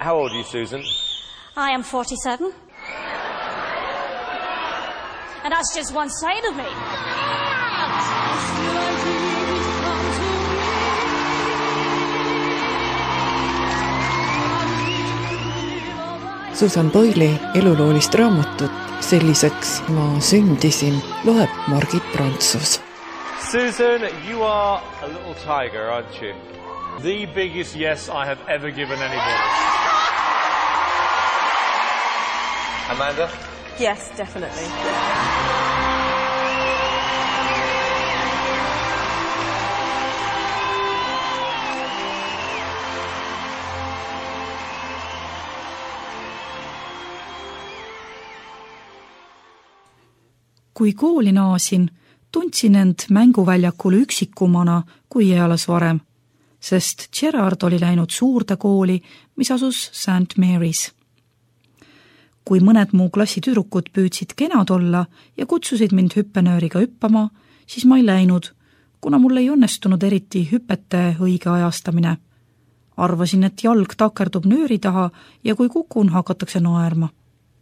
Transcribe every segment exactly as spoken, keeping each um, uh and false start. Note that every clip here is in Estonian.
How old are you, Susan? I am forty-seven. And that's just one side of me. Susan Boyle'i eluloolist raamatut Selliseks ma sündisin loeb Margit Prantsus. Susan, you are a little tiger, aren't you? The biggest yes I have ever given anybody. Amanda? Yes, definitely. Kui kooli naasin, tundsin end mänguväljakul üksikumana kui ealas varem, sest Gerard oli läinud suurde kooli, mis asus Saint Mary's. Kui mõned muu klassi tüdrukud püüdsid kenad olla ja kutsusid mind hüppenööriga hüppama, siis ma ei läinud, kuna mul ei õnnestunud eriti hüpete õige ajastamine. Arvasin, et jalg takerdub nööri taha ja kui kukun, hakatakse naerma.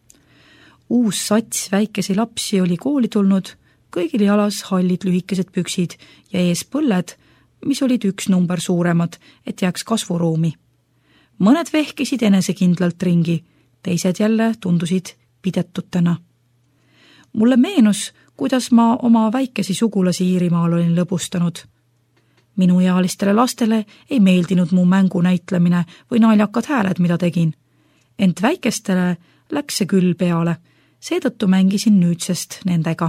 Uus sats väikesi lapsi oli kooli tulnud, kõigil jalas hallid lühikesed püksid ja ees põlled, mis olid üks number suuremad, et jääks kasvuruumi. Mõned vehkisid enesekindlalt ringi, teised jälle tundusid pidetutena. Mulle meenus, kuidas ma oma väikesi sugulasi Iirimaal olin lõbustanud. Minu ealistele lastele ei meeldinud mu mängu näitlemine või naljakad hääled, mida tegin. Ent väikestele läks see küll peale, seetõttu mängisin nüüdsest nendega.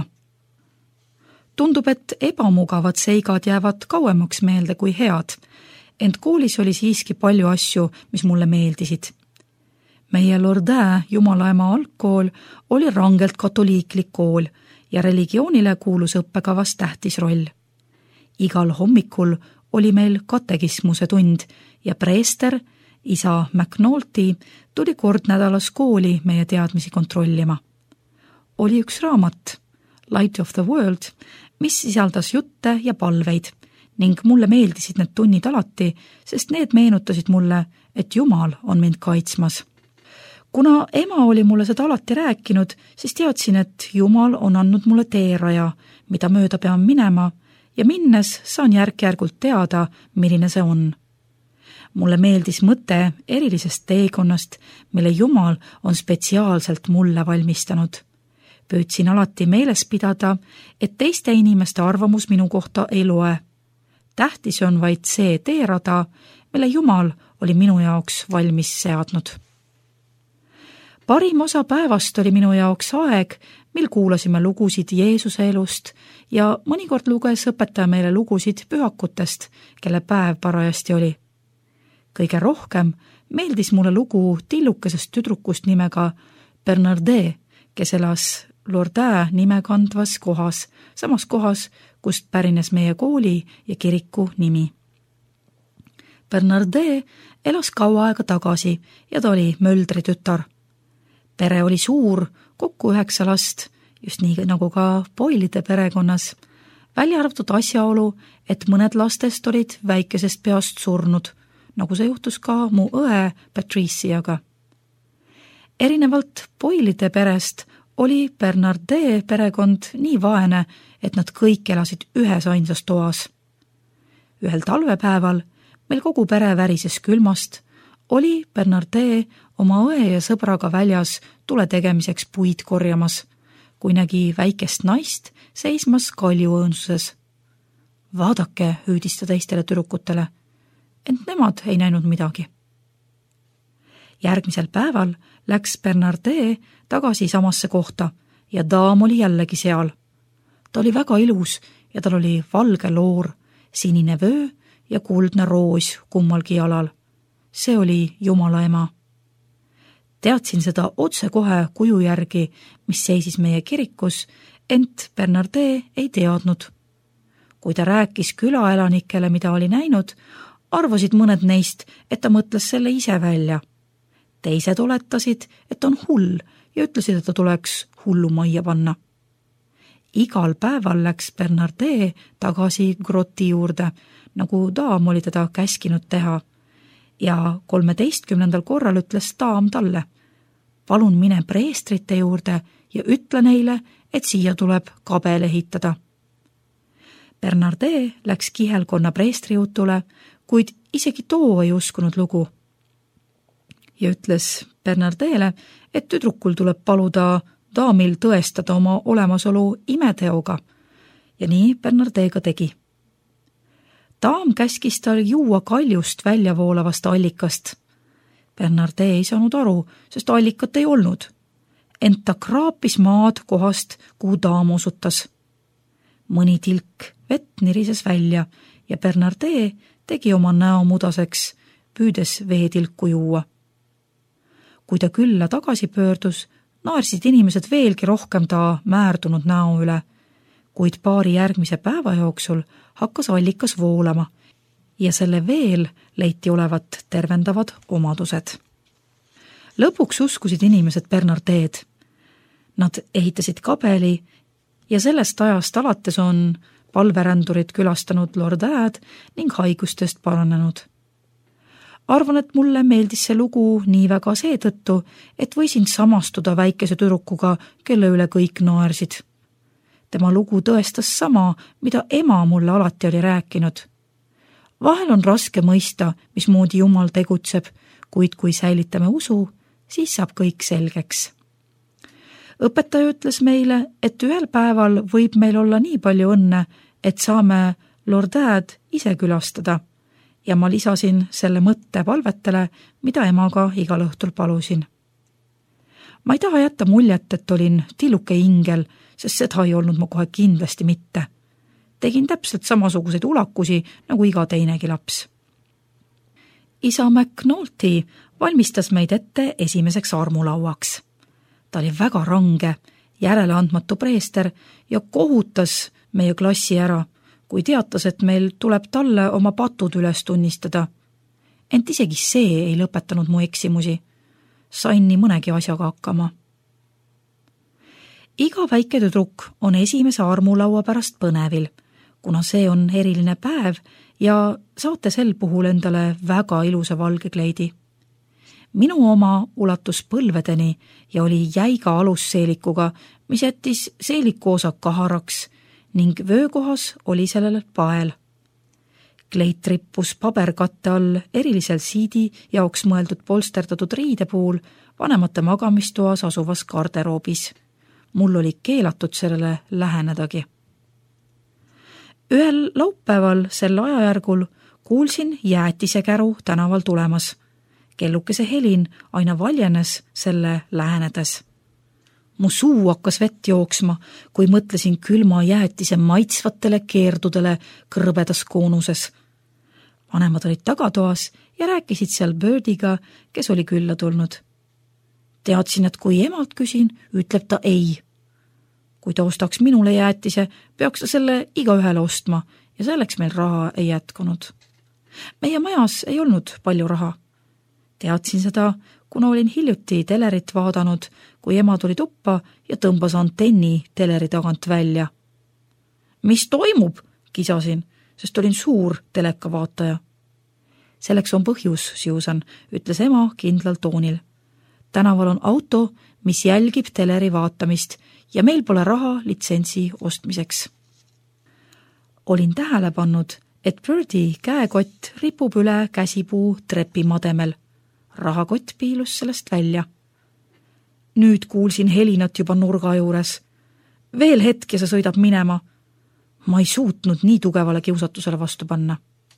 Tundub, et ebamugavad seigad jäävad kauemaks meelde kui head, ent koolis oli siiski palju asju, mis mulle meeldisid. Meie Lourdes Jumalaema algkool oli rangelt katoliiklik kool ja religioonile kuulus õppekavas tähtis roll. Igal hommikul oli meil katekismuse tund ja preester, isa McNulty, tuli kord nädalas kooli meie teadmisi kontrollima. Oli üks raamat, Light of the World, mis sisaldas jutte ja palveid ning mulle meeldisid need tunnid alati, sest need meenutasid mulle, et Jumal on mind kaitsmas. Kuna ema oli mulle seda alati rääkinud, siis teadsin, et Jumal on andnud mulle teeraja, mida mööda pean minema ja minnes saan järk-järgult teada, milline see on. Mulle meeldis mõte erilisest teekonnast, mille Jumal on spetsiaalselt mulle valmistanud. Püüdsin alati meeles pidada, et teiste inimeste arvamus minu kohta ei loe. Tähtis on vaid see teerada, mille Jumal oli minu jaoks valmis seadnud. Parim osa päevast oli minu jaoks aeg, mil kuulasime lugusid Jeesuse elust ja mõnikord luges õpetaja meile lugusid pühakutest, kelle päev parajasti oli. Kõige rohkem meeldis mulle lugu tillukesest tüdrukust nimega Bernardet, kes elas Lourdes nime kandvas kohas, samas kohas, kust pärines meie kooli ja kiriku nimi. Bernardet elas kaua aega tagasi ja ta oli möldri tütar. Pere oli suur, kokku üheksa last, just nii nagu ka Boyle'ide perekonnas, välja arvatud asjaolu, et mõned lastest olid väikesest peast surnud, nagu see juhtus ka mu õe Patriciaga. Erinevalt Boyle'ide perest oli Bernardet perekond nii vaene, et nad kõik elasid ühes ainsas toas. Ühel talvepäeval, meil kogu pere värises külmast, oli Bernardet oma õe ja sõbraga väljas tule tegemiseks puid korjamas, kui nägi väikest naist seismas kaljuõõnsuses. Vaadake, hüüdis ta teistele tüdrukutele, ent nemad ei näinud midagi. Järgmisel päeval läks Bernardet tagasi samasse kohta ja daam oli jällegi seal. Ta oli väga ilus ja tal oli valge loor, sinine vöö ja kuldne roos kummalgi jalal. See oli Jumala ema. Teadsin seda otse kohe kuju järgi, mis seisis meie kirikus, ent Bernardet ei teadnud. Kui ta rääkis külaelanikele, mida oli näinud, arvasid mõned neist, et ta mõtles selle ise välja. Teised oletasid, et on hull ja ütlesid, et ta tuleks hullu majja panna. Igal päeval läks Bernardet tagasi groti juurde, nagu daam oli teda käskinud teha. ja kolmeteistkümnendal korral ütles daam talle: palun mine preestrite juurde ja ütle neile, et siia tuleb kabel ehitada. Bernardet läks kihelkonna preestri jutule, kuid isegi too ei uskunud lugu. Ja ütles Bernardele, et tüdrukul tuleb paluda daamil tõestada oma olemasolu imeteoga. Ja nii Bernardet ka tegi. Daam käskis tal juua kaljust välja voolavast allikast. Bernardet ei saanud aru, sest allikat ei olnud. Ent ta kraapis maad kohast, kuhu daam osutas. Mõni tilk vett nirises välja ja Bernardet tegi oma näo mudaseks, püüdes veetilku juua. Kui ta külla tagasi pöördus, naersid inimesed veelgi rohkem ta määrdunud näo üle, kuid paari järgmise päeva jooksul hakkas allikas voolama ja selle veel leiti olevat tervendavad omadused. Lõpuks uskusid inimesed Bernardet. Nad ehitasid kabeli ja sellest ajast alates on palverändurid külastanud Lordad ning haigustest paranenud. Arvan, et mulle meeldis see lugu nii väga seetõttu, et võisin samastuda väikese tüdrukuga, kelle üle kõik naersid. Tema lugu tõestas sama, mida ema mulle alati oli rääkinud. Vahel on raske mõista, mismoodi Jumal tegutseb, kuid kui säilitame usu, siis saab kõik selgeks. Õpetaja ütles meile, et ühel päeval võib meil olla nii palju õnne, et saame Lordad ise külastada ja ma lisasin selle mõtte palvetele, mida emaga igal õhtul palusin. Ma ei taha jätta muljet, et olin tilluke ingel, sest seda ei olnud ma kohe kindlasti mitte. Tegin täpselt samasuguseid ulakusi nagu iga teinegi laps. Isa McNulty valmistas meid ette esimeseks armulauaks. Ta oli väga range, järeleandmatu preester ja kohutas meie klassi ära, kui teatas, et meil tuleb talle oma patud üles tunnistada. Ent isegi see ei lõpetanud mu eksimusi. Sain nii mõnegi asjaga hakkama. Iga väike tüdruk on esimese armulaua pärast põnevil, kuna see on eriline päev ja saate sel puhul endale väga ilusa valge kleidi. Minu oma ulatus põlvedeni ja oli jäiga alusseelikuga, mis jättis seeliku osa kaharaks ning vöökohas oli sellel pael. Kleit rippus paberkatte all erilisel siidi jaoks mõeldud polsterdatud riide puhul vanemate magamistoas asuvas garderoobis. Mul oli keelatud sellele lähenedagi. Ühel laupäeval sel ajajärgul kuulsin jäätisekäru tänaval tulemas. Kellukese helin aina valjenes selle lähenedes. Mu suu hakkas vett jooksma, kui mõtlesin külma jäätise maitsvatele keerdudele kõrbedas koonuses. Vanemad olid tagatoas ja rääkisid seal Birdiga, kes oli külla tulnud. Teadsin, et kui emalt küsin, ütleb ta ei. Kui ta ostaks minule jäätise, peaks ta selle iga ühele ostma ja selleks meil raha ei jätkunud. Meie majas ei olnud palju raha. Teadsin seda, kuna olin hiljuti telerit vaadanud, kui ema tuli tuppa ja tõmbas antenni teleri tagant välja. Mis toimub? Kisasin, sest olin suur telekavaataja. Selleks on põhjus, Susan, ütles ema kindlal toonil. Tänaval on auto, mis jälgib teleri vaatamist ja meil pole raha litsentsi ostmiseks. Olin tähele pannud, et Birdie käekott ripub üle käsipuu trepimademel. Rahakott piilus sellest välja. Nüüd kuulsin helinat juba nurga juures. Veel hetk ja see sõidab minema. Ma ei suutnud nii tugevale kiusatusele vastu panna.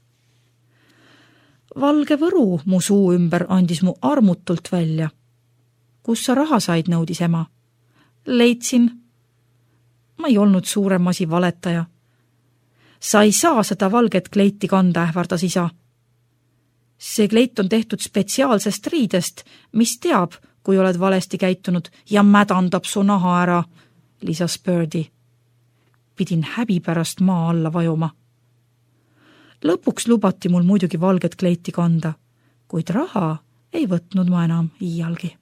Valge võru mu suu ümber andis mu armutult välja. Kus sa raha said, nõudis ema. Leidsin. Ma ei olnud suurem asi valetaja. Sa ei saa seda valget kleiti kanda, ähvardas isa. See kleit on tehtud spetsiaalsest riidest, mis teab, kui oled valesti käitunud ja mädandab su naha ära, lisas Birdie. Pidin häbi pärast maa alla vajuma. Lõpuks lubati mul muidugi valget kleiti kanda, kuid raha ei võtnud ma enam iialgi.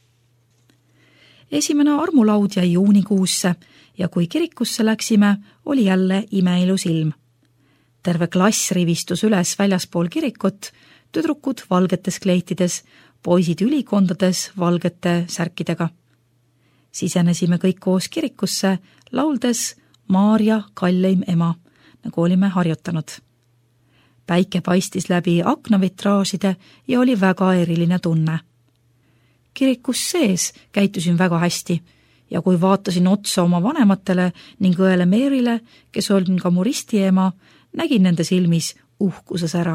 Esimene armulaud jäi juunikuusse ja kui kirikusse läksime, oli jälle imeilus ilm. Terve klass rivistus üles väljaspool kirikut, tüdrukud valgetes kleitides, poisid ülikondades valgete särkidega. Sisenesime kõik koos kirikusse, lauldes Maarja kalleim ema, nagu olime harjutanud. Päike paistis läbi aknavitraažide ja oli väga eriline tunne. Kirikus sees käitusin väga hästi ja kui vaatasin otsa oma vanematele ning õele Meerile, kes on ka mu ristiema, nägin nende silmis uhkuses ära.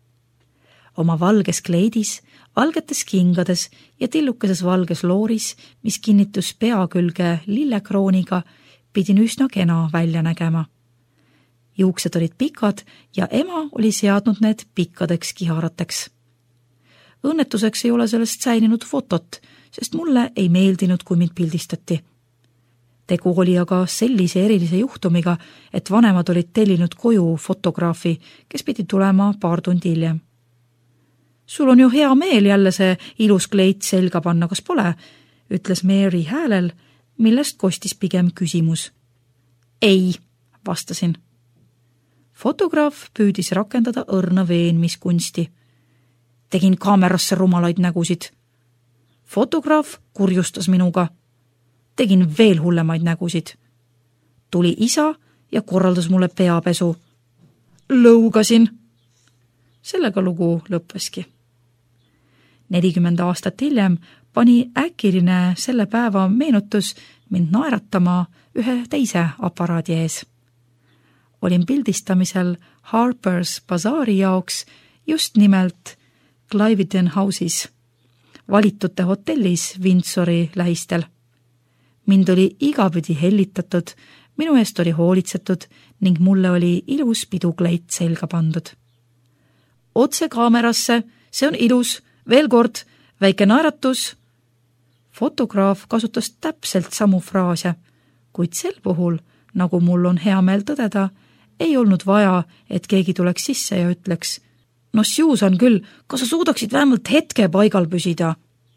Oma valges kleidis, valgetes kingades ja tillukeses valges looris, mis kinnitus pea külge lillekrooniga, pidin üsna kena välja nägema. Juuksed olid pikad ja ema oli seadnud need pikkadeks kiharateks. Õnnetuseks ei ole sellest säilinud fotot, sest mulle ei meeldinud, kui mind pildistati. Tegu oli aga sellise erilise juhtumiga, et vanemad olid tellinud koju fotograafi, kes pidi tulema paar tundi hiljem. Sul on ju hea meel jälle see ilus kleit selga panna, kas pole? Ütles Mary häälel, millest kostis pigem küsimus. Ei, vastasin. Fotograaf püüdis rakendada õrna veenmiskunsti. Tegin kaamerasse rumalaid nägusid. Fotograaf kurjustas minuga. Tegin veel hullemaid nägusid. Tuli isa ja korraldas mulle peapesu. Lõugasin. Sellega lugu lõppeski. nelikümmend aastat hiljem pani äkiline selle päeva meenutus mind naeratama ühe teise aparaadi ees. Olin pildistamisel Harper's Bazaari jaoks just nimelt Cliveden House'is, valitute hotellis Windsori lähistel. Mind oli igapidi hellitatud, minu eest oli hoolitsetud ning mulle oli ilus pidukleit selga pandud. Otse kaamerasse, see on ilus, veel kord, väike naeratus. Fotograaf kasutas täpselt samu fraase, kuid sel puhul, nagu mul on hea meel tõdeda, ei olnud vaja, et keegi tuleks sisse ja ütleks, no Susan küll, kas sa suudaksid vähemalt hetke paigal püsida?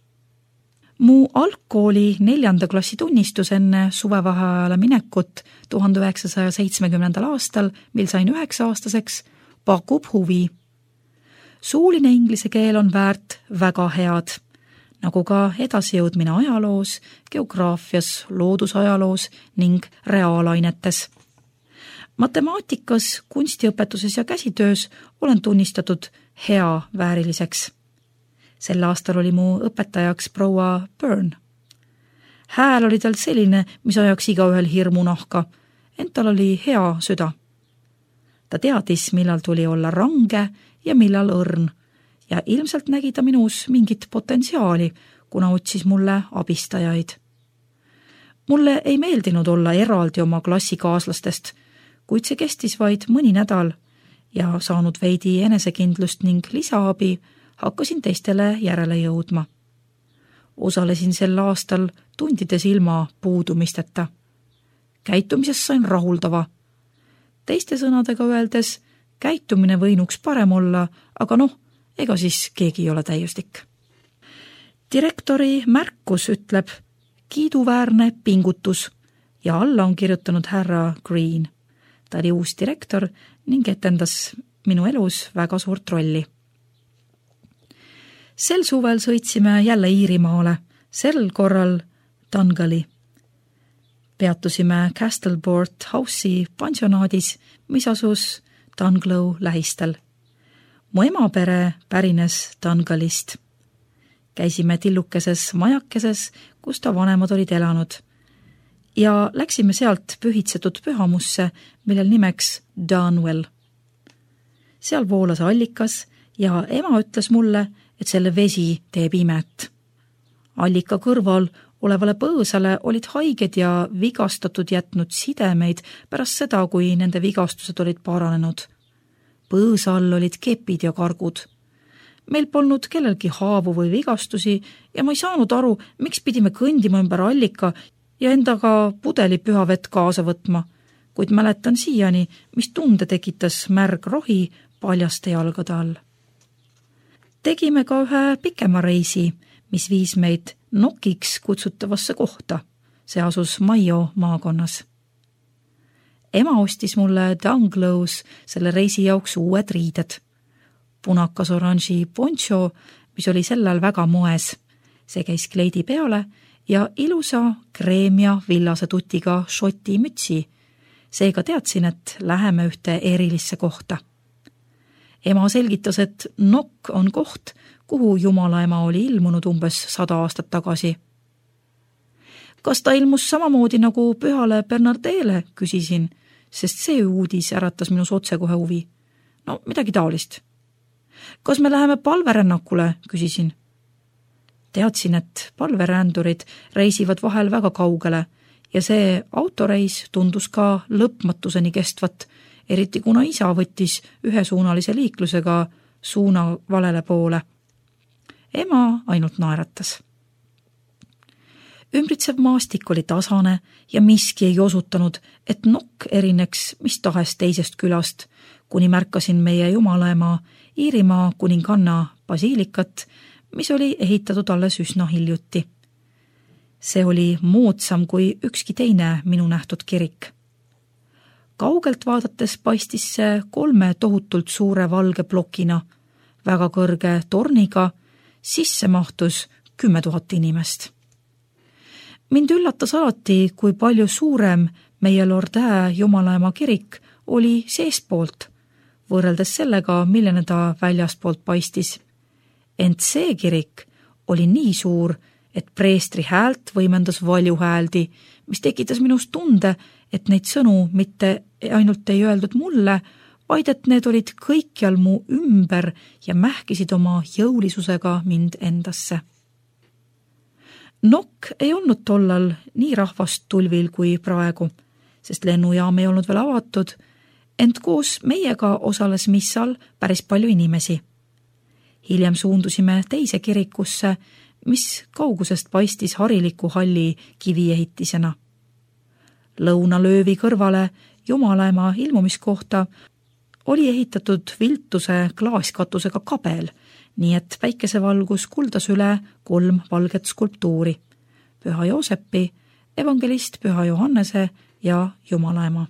Mu algkooli neljanda klassi tunnistus enne suvevaheajale minekut tuhande üheksasaja seitsmekümnendal aastal, mil sain üheksa aastaseks, pakub huvi. Suuline inglise keel on väärt väga head, nagu ka edasijõudmine ajaloos, geograafias, loodusajaloos ning reaalainetes. Matemaatikas, kunstiõpetuses ja käsitöös olen tunnistatud hea vääriliseks. Sel aastal oli mu õpetajaks proua Byrne. Hääl oli tal selline, mis ajaks igaühel hirmu nahka, ent tal oli hea süda. Ta teadis, millal tuli olla range ja millal õrn ja ilmselt nägi ta minus mingit potentsiaali, kuna otsis mulle abistajaid. Mulle ei meeldinud olla eraldi oma klassikaaslastest, kuid see kestis vaid mõni nädal ja saanud veidi enesekindlust ning lisaabi, hakkasin teistele järele jõudma. Osalesin sel aastal tundides ilma puudumisteta. Käitumisest sain rahuldava. Teiste sõnadega öeldes, käitumine võinuks parem olla, aga noh, ega siis keegi ei ole täiuslik. Direktori märkus ütleb kiiduväärne pingutus ja alla on kirjutanud härra Green. Ta oli uus direktor ning etendas minu elus väga suurt rolli. Sel suvel sõitsime jälle Iirimaale, sel korral Dungali. Peatusime Castleboard House'i pensionaadis, mis asus Dunglow lähistel. Mu emapere pärines Dungalist. Käisime tillukeses majakeses, kus ta vanemad olid elanud. Ja läksime sealt pühitsetud pühamusse, millel nimeks Donwell. Seal voolas allikas ja ema ütles mulle, et selle vesi teeb imet. Allika kõrval olevale põõsale olid haiged ja vigastatud jätnud sidemeid pärast seda, kui nende vigastused olid paranenud. Põõsa all olid kepid ja kargud. Meil polnud kellelgi haavu või vigastusi ja ma ei saanud aru, miks pidime kõndima ümber allika ja endaga pudeli pühavett kaasa võtma, kuid mäletan siiani, mis tunde tekitas märg rohi paljaste jalgade all. Tegime ka ühe pikema reisi, mis viis meid Nokiks kutsutavasse kohta. See asus Maio maakonnas. Ema ostis mulle Dunglow's selle reisi jaoks uued riided. punakas-oranži poncho, mis oli sellel väga moes. See käis kleidi peale ja ilusa kreemia villase tutiga šoti mütsi. Seega teadsin, et läheme ühte erilisse kohta. Ema selgitas, et nokk on koht, kuhu jumalaema oli ilmunud umbes sada aastat tagasi. Kas ta ilmus samamoodi nagu pühale Bernardele, küsisin, sest see uudis äratas minus otsekohe huvi. No, midagi taolist. Kas me läheme palverännakule, küsisin. Teadsin, et palverändurid reisivad vahel väga kaugele ja see autoreis tundus ka lõpmatuseni kestvat, eriti kuna isa võttis ühesuunalise liiklusega suuna valele poole. Ema ainult naeratas. Ümbritsev maastik oli tasane ja miski ei osutanud, et nokk erineks mis tahes teisest külast, kuni märkasin meie jumalaema Iirimaa kuninganna basiilikat, mis oli ehitatud alles üsna hiljuti. See oli moodsam kui ükski teine minu nähtud kirik. Kaugelt vaadates paistis see kolme tohutult suure valge plokina, väga kõrge torniga, sisse mahtus kümme tuhat inimest. Mind üllatas alati, kui palju suurem meie Lordää jumalaema kirik oli seespoolt, võrreldes sellega, milline ta väljaspoolt paistis. Ent see kirik oli nii suur, et preestri häält võimendas valju hääldi, mis tekitas minust tunde, et neid sõnu mitte ainult ei öeldud mulle, vaid et need olid kõikjal mu ümber ja mähkisid oma jõulisusega mind endasse. Nokk ei olnud tollal nii rahvast tulvil kui praegu, sest lennujaam ei olnud veel avatud, ent koos meiega osales missal päris palju inimesi. Hiljem suundusime teise kirikusse, mis kaugusest paistis hariliku halli kiviehitisena. Lõunalöövi kõrvale jumalaema ilmumiskohta oli ehitatud viltuse klaaskatusega kabel, nii et päikesevalgus kuldas üle kolm valget skulptuuri, Püha Joosepi, evangelist Püha Johannese ja jumalaema.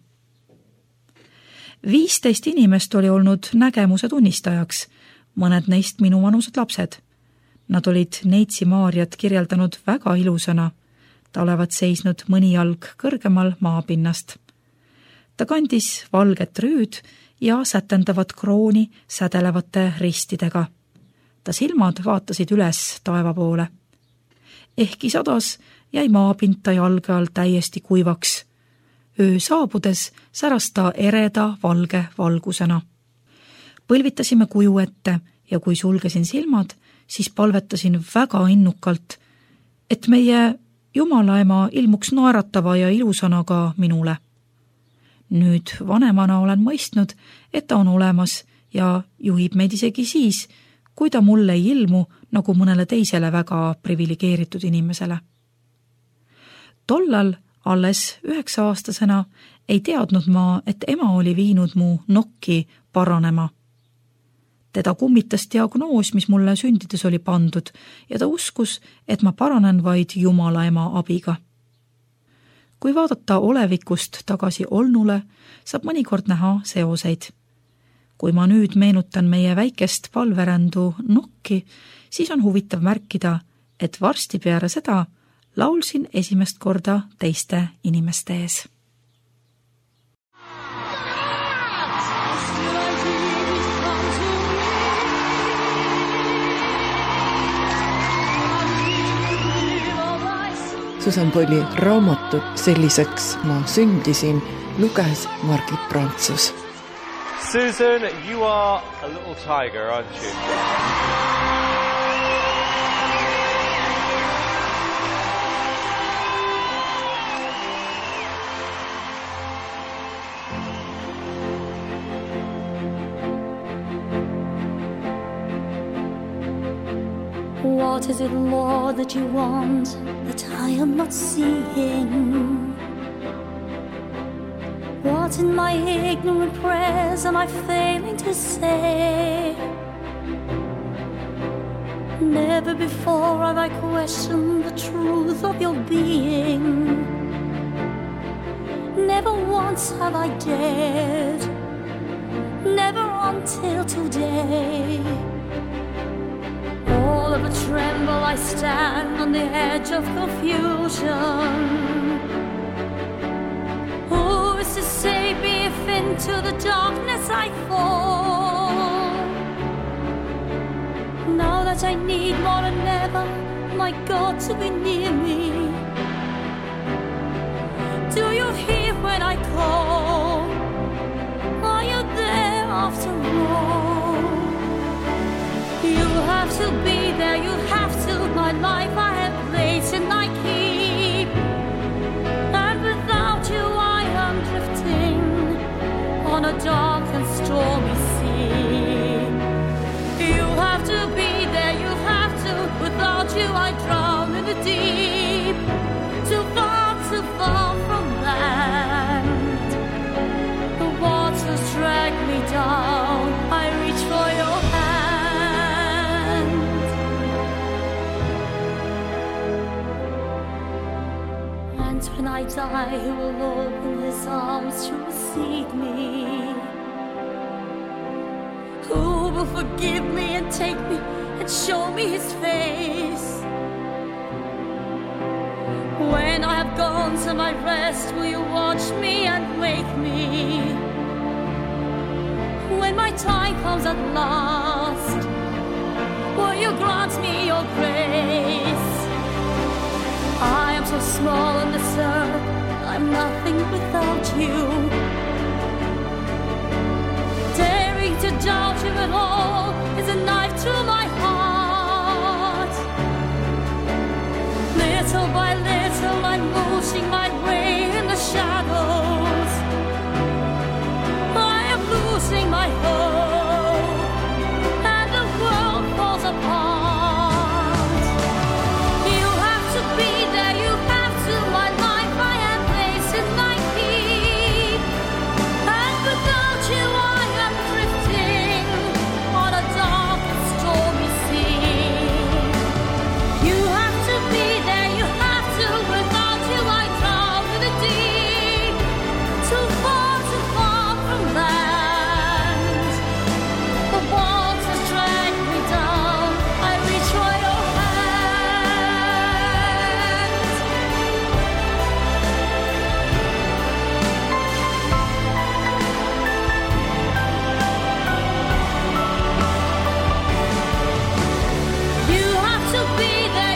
Viisteist inimest oli olnud nägemuse tunnistajaks, mõned neist minu vanused lapsed. Nad olid Neitsi Maarjat kirjeldanud väga ilusana, ta olevat seisnud mõni jalg kõrgemal maapinnast. Ta kandis valget rüüd ja sätendavat krooni sädelevate ristidega. Ta silmad vaatasid üles taeva poole. Ehkki sadas jäi maapinta jalge all täiesti kuivaks. Öö saabudes säras ta ereda valge valgusena. Põlvitasime kuju ette ja kui sulgesin silmad, siis palvetasin väga innukalt, et meie jumalaema ilmuks naeratava ja ilusana ka minule. Nüüd vanemana olen mõistnud, et ta on olemas ja juhib meid isegi siis, kui ta mulle ei ilmu nagu mõnele teisele väga privilegeeritud inimesele. Tollal alles üheksa aastasena ei teadnud ma, et ema oli viinud mu nokki paranema. Teda kummitas diagnoos, mis mulle sündides oli pandud ja ta uskus, et ma paranen vaid jumalaema abiga. Kui vaadata olevikust tagasi olnule, saab mõnikord näha seoseid. Kui ma nüüd meenutan meie väikest palverändu nokki, siis on huvitav märkida, et varsti peale seda laulsin esimest korda teiste inimeste ees. Susan Boyle'i raamatut Selliseks ma sündisin luges Margit Prantsus. Susan, you are a little tiger, aren't you? What is it, Lord, that you want that I am not seeing? What in my ignorant prayers am I failing to say? Never before have I questioned the truth of your being. Never once have I dared never until today. All of a tremble I stand on the edge of confusion. Who is to save me if into the darkness I fall? Now that I need more than ever my God to be near me. Do you hear when I call? Are you there after all? You have to be there, you have to. My life I have placed and I keep. And without you I am drifting on a dark and stormy sea. You have to be there, you have to. Without you I drown in the deep. Too far, too far from land. The waters drag me down. I reach for your hand. And when I die, he will open his arms to receive me. Who will forgive me and take me and show me his face? When I have gone to my rest, will you watch me and wake me? When my time comes at last, will you grant me your grace? I am so small on this earth, I'm nothing without you. Daring to doubt you at all is a knife to my heart. Little by little I'm losing my way in the shadows. I am losing my hope and the world falls apart. You have to be there, you have to. My life I am placed in my keep. And without you I am drifting on a dark and stormy sea. You have to be there, you have to. Without you I drown in the deep. Too far, too far from land. The waters drag me down. I reach for your hand. You have to be there.